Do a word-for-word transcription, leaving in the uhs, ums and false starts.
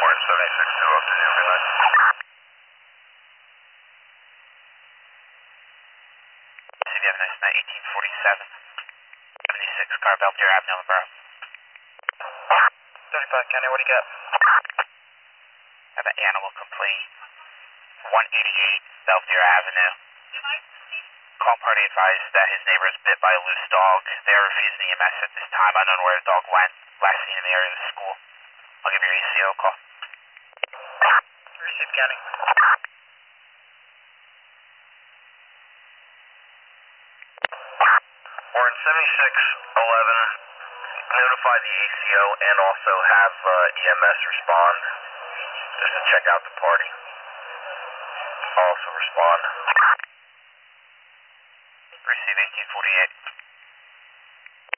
Orange seventy-six two, afternoon, good night. City of Nice night, eighteen forty-seven. seventy-six car, Belvedere Avenue, Borough. thirty-five County, what do you got? I have an animal complaint. one eighty-eight Belvedere Avenue. Call party advised that his neighbor is bit by a loose dog. They are refusing E M S at this time. I don't know where the dog went. Last seen in the area of the school. I'll give your A C O a call. Receive County. Orange seventy-six eleven, notify the A C O and also have uh, E M S respond just to check out the party. Also respond. Receive eighteen forty-eight.